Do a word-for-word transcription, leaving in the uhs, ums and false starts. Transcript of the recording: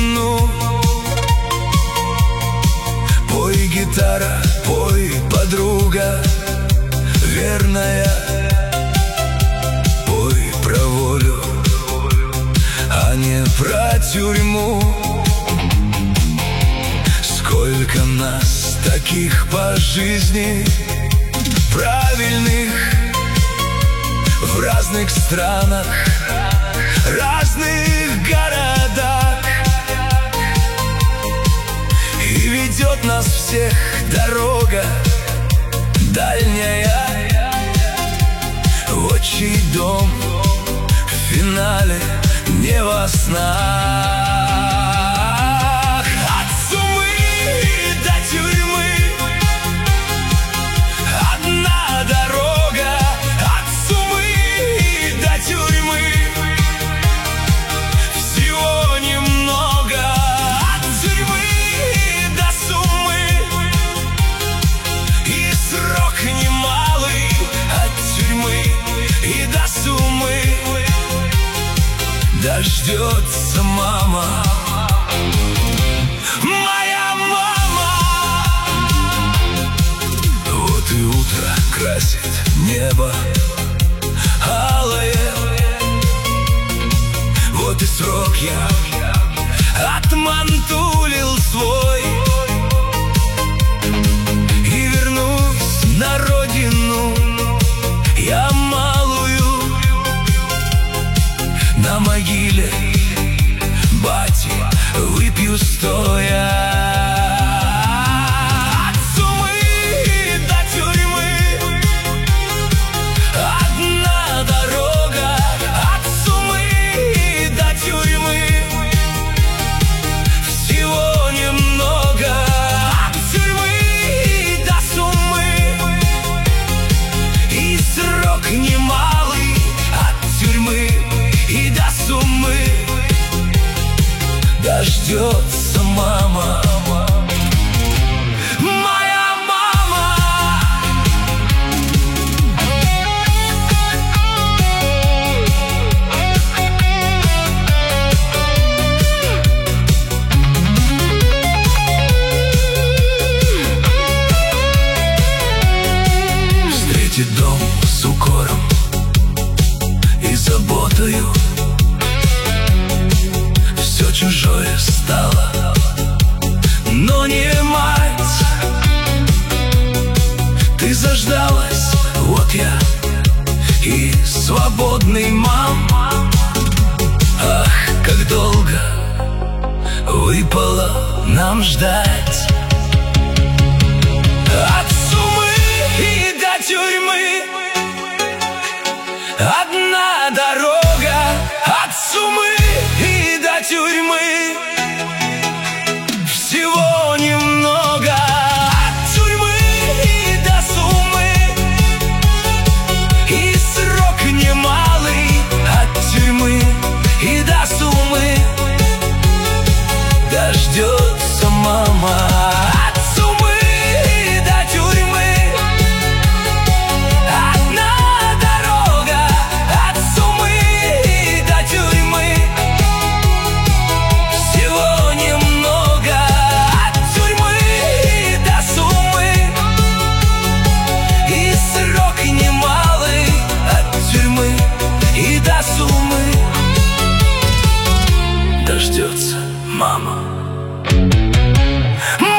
тишину. Пой, гитара, пой, подруга верная, пой про волю, а не про тюрьму. Сколько нас таких по жизни, правильных, в разных странах, разных городах. И ведет нас всех дорога дальняя, отчий дом в финале не во снах. От сумы до тюрьмы одна дорога, от сумы до тюрьмы всего немного. От тюрьмы до сумы и срок немалый, от тюрьмы и до сумы дождется мама, моя мама. Вот и утро красит небо алое, вот и срок я отмантулил свой и вернусь на родину я малую. На могиле бати выпью стоя. От сумы до тюрьмы одна дорога, от сумы до тюрьмы всего немного. От тюрьмы до сумы и срок немалый, от тюрьмы и до суммы дождется мама, моя мама. Встретит дом с укором и заботою, все чужое стало, но не мать. Ты заждалась, вот я и свободный, мам. Ах, как долго выпало нам ждать. От сумы и до тюрьмы одна дорога, от сумы и до тюрьмы всего немного. От тюрьмы и до суммы и срок немалый, от тюрьмы и до суммы дождется мама. От суммы и до тюрьмы одна дорога, от суммы и до тюрьмы всего немного. От тюрьмы и до суммы и срок немалый, от тюрьмы и до суммы дождется мама.